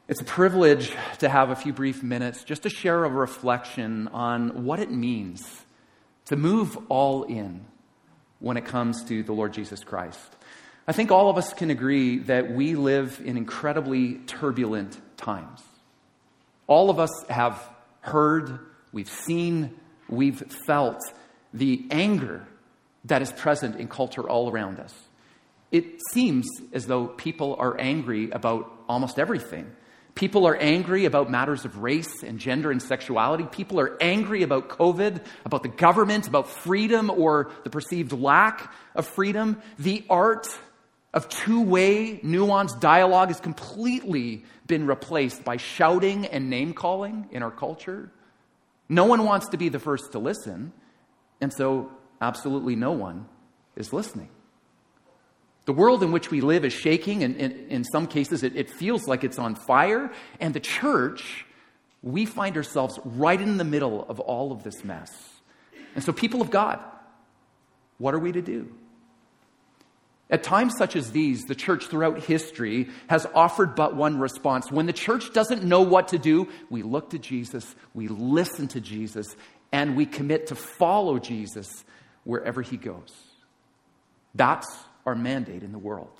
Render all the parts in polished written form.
It's a privilege to have a few brief minutes just to share a reflection on what it means to move all in when it comes to the Lord Jesus Christ. I think all of us can agree that we live in incredibly turbulent times. All of us have heard, we've seen, we've felt the anger that is present in culture all around us. It seems as though people are angry about almost everything. People are angry about matters of race and gender and sexuality. People are angry about COVID, about the government, about freedom or the perceived lack of freedom. The art of two-way, nuanced dialogue has completely been replaced by shouting and name-calling in our culture. No one wants to be the first to listen, and so absolutely no one is listening. The world in which we live is shaking, and in some cases it feels like it's on fire. And the church, we find ourselves right in the middle of all of this mess. And so, people of God, what are we to do? At times such as these, the church throughout history has offered but one response. When the church doesn't know what to do, we look to Jesus, we listen to Jesus, and we commit to follow Jesus wherever he goes. That's our mandate in the world.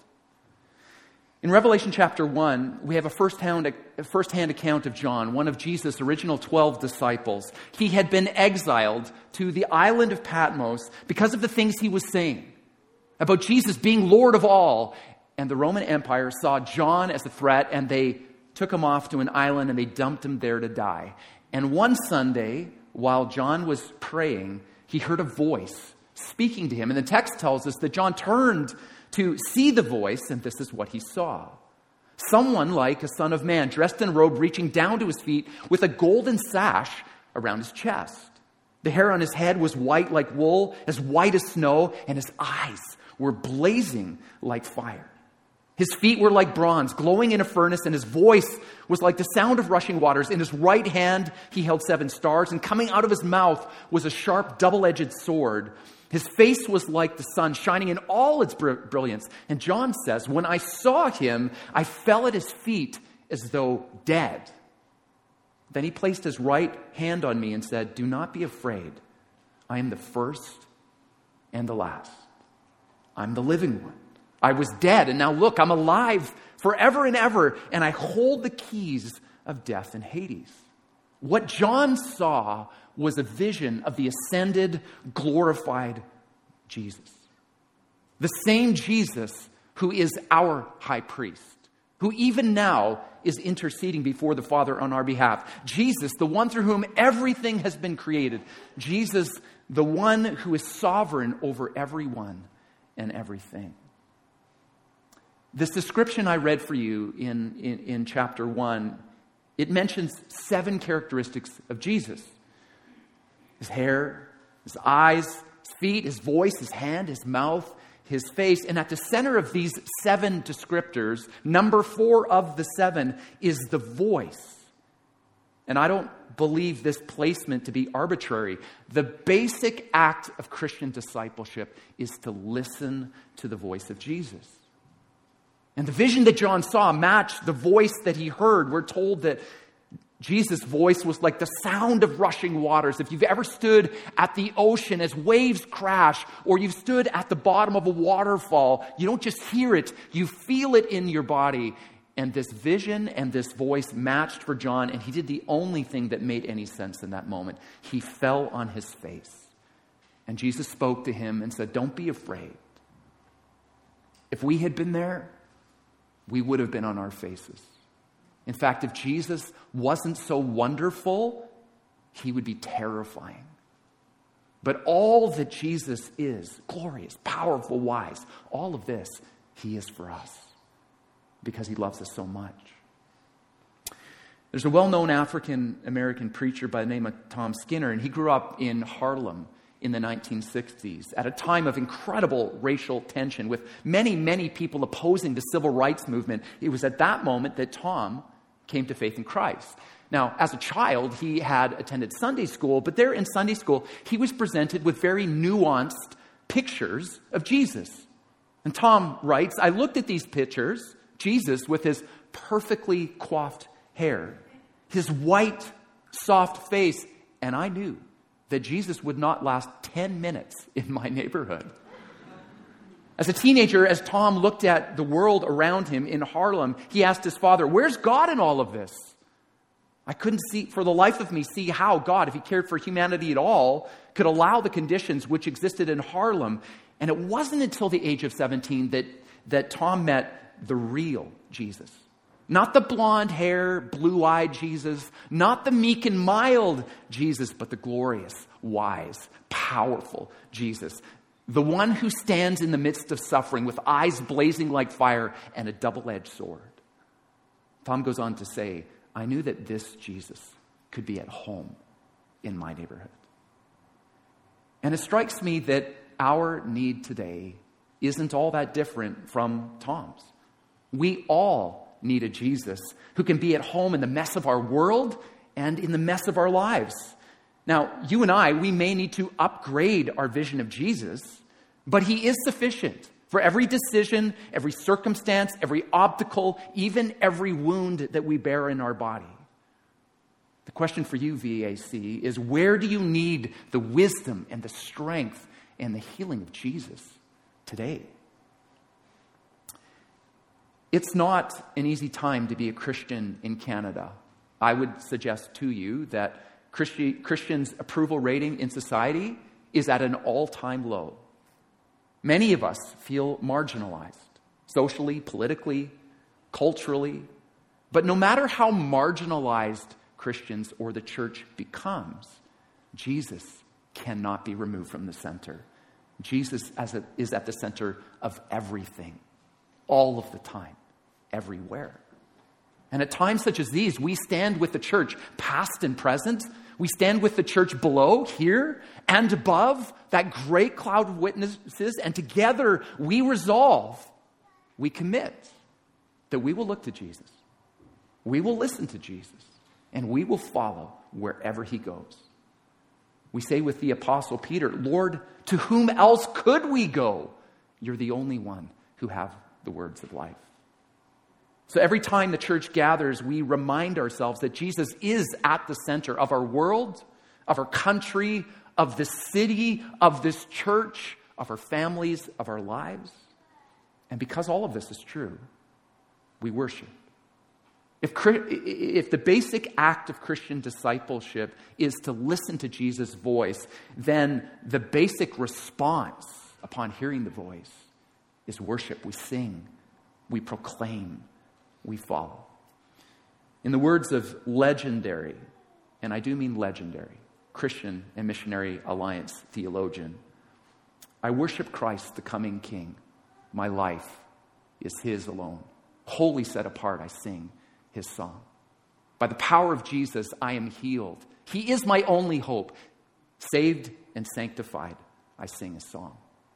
In Revelation chapter 1, we have a first-hand account of John, one of Jesus' original 12 disciples. He had been exiled to the island of Patmos because of the things he was saying about Jesus being Lord of all. And the Roman Empire saw John as a threat, and they took him off to an island and they dumped him there to die. And one Sunday, while John was praying, he heard a voice speaking to him. And the text tells us that John turned to see the voice, and this is what he saw. Someone like a son of man, dressed in a robe reaching down to his feet with a golden sash around his chest. The hair on his head was white like wool, as white as snow, and his eyes were blazing like fire. His feet were like bronze, glowing in a furnace, and his voice was like the sound of rushing waters. In his right hand, he held 7 stars, and coming out of his mouth was a sharp, double-edged sword. His face was like the sun, shining in all its brilliance. And John says, when I saw him, I fell at his feet as though dead. Then he placed his right hand on me and said, do not be afraid. I am the first and the last. I'm the living one. I was dead, and now look, I'm alive forever and ever, and I hold the keys of death and Hades. What John saw was a vision of the ascended, glorified Jesus. The same Jesus who is our high priest, who even now is interceding before the Father on our behalf. Jesus, the one through whom everything has been created. Jesus, the one who is sovereign over everyone and everything. This description I read for you in chapter 1, it mentions 7 characteristics of Jesus. His hair, his eyes, his feet, his voice, his hand, his mouth, his face. And at the center of these 7 descriptors, number 4 of the 7 is the voice. And I don't believe this placement to be arbitrary. The basic act of Christian discipleship is to listen to the voice of Jesus. And the vision that John saw matched the voice that he heard. We're told that Jesus' voice was like the sound of rushing waters. If you've ever stood at the ocean as waves crash, or you've stood at the bottom of a waterfall, you don't just hear it, you feel it in your body. And this vision and this voice matched for John, and he did the only thing that made any sense in that moment. He fell on his face. And Jesus spoke to him and said, don't be afraid. If we had been there, we would have been on our faces. In fact, if Jesus wasn't so wonderful, he would be terrifying. But all that Jesus is, glorious, powerful, wise, all of this, he is for us because he loves us so much. There's a well-known African-American preacher by the name of Tom Skinner, and he grew up in Harlem in the 1960s, at a time of incredible racial tension with many, many people opposing the civil rights movement. It was at that moment that Tom came to faith in Christ. Now, as a child, he had attended Sunday school, but there in Sunday school, he was presented with very nuanced pictures of Jesus. And Tom writes, I looked at these pictures, Jesus with his perfectly coiffed hair, his white, soft face. And I knew that Jesus would not last 10 minutes in my neighborhood. As a teenager, as Tom looked at the world around him in Harlem, he asked his father, "Where's God in all of this?" I couldn't see, for the life of me, see how God, if he cared for humanity at all, could allow the conditions which existed in Harlem. And it wasn't until the age of 17 that Tom met the real Jesus. Not the blonde hair, blue-eyed Jesus, not the meek and mild Jesus, but the glorious, wise, powerful Jesus. The one who stands in the midst of suffering with eyes blazing like fire and a double-edged sword. Tom goes on to say, I knew that this Jesus could be at home in my neighborhood. And it strikes me that our need today isn't all that different from Tom's. We all need a Jesus who can be at home in the mess of our world and in the mess of our lives. Now, you and I, we may need to upgrade our vision of Jesus, but he is sufficient for every decision, every circumstance, every obstacle, even every wound that we bear in our body. The question for you, VAC, is where do you need the wisdom and the strength and the healing of Jesus today? It's not an easy time to be a Christian in Canada. I would suggest to you that Christians' approval rating in society is at an all-time low. Many of us feel marginalized, socially, politically, culturally. But no matter how marginalized Christians or the church becomes, Jesus cannot be removed from the center. Jesus is at the center of everything, all of the time, everywhere. And at times such as these, we stand with the church, past and present. We stand with the church below, here, and above, that great cloud of witnesses, and together we resolve, we commit that we will look to Jesus. We will listen to Jesus, and we will follow wherever he goes. We say with the Apostle Peter, Lord, to whom else could we go? You're the only one who have the words of life. So every time the church gathers, we remind ourselves that Jesus is at the center of our world, of our country, of the city, of this church, of our families, of our lives. And because all of this is true, we worship. If the basic act of Christian discipleship is to listen to Jesus' voice, then the basic response upon hearing the voice is worship. We sing, we proclaim, we follow. In the words of legendary, and I do mean legendary, Christian and Missionary Alliance theologian, I worship Christ, the coming King. My life is his alone. Wholly set apart, I sing his song. By the power of Jesus, I am healed. He is my only hope. Saved and sanctified, I sing his song.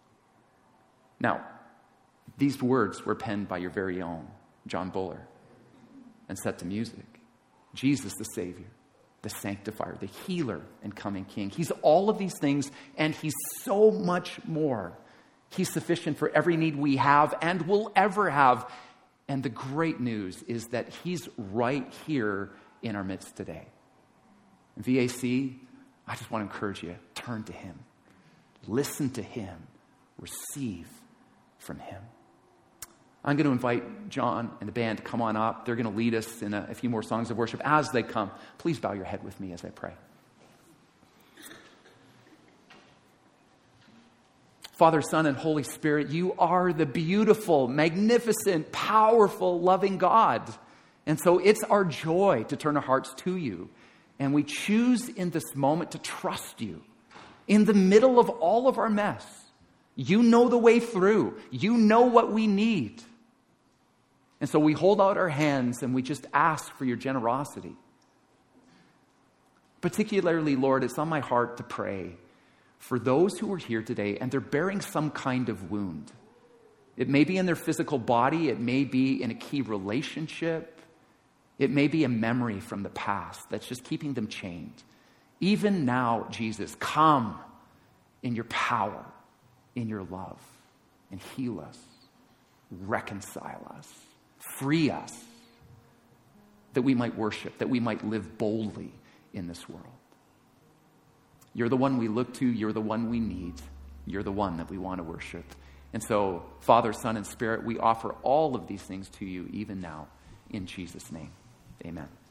Now, these words were penned by your very own John Buller and set to music. Jesus, the Savior, the Sanctifier, the Healer and coming King. He's all of these things, and he's so much more. He's sufficient for every need we have and will ever have. And the great news is that he's right here in our midst today. VAC, I just want to encourage you, turn to him. Listen to him. Receive from him. I'm going to invite John and the band to come on up. They're going to lead us in a few more songs of worship. As they come, please bow your head with me as I pray. Father, Son, and Holy Spirit, you are the beautiful, magnificent, powerful, loving God. And so it's our joy to turn our hearts to you. And we choose in this moment to trust you. In the middle of all of our mess, you know the way through. You know what we need. And so we hold out our hands and we just ask for your generosity. Particularly, Lord, it's on my heart to pray for those who are here today and they're bearing some kind of wound. It may be in their physical body. It may be in a key relationship. It may be a memory from the past that's just keeping them chained. Even now, Jesus, come in your power, in your love, and heal us, reconcile us, free us. that we might worship, that we might live boldly in this world. You're the one we look to. You're the one we need. You're the one that we want to worship. And so, Father, Son, and Spirit, we offer all of these things to you even now in Jesus' name. Amen.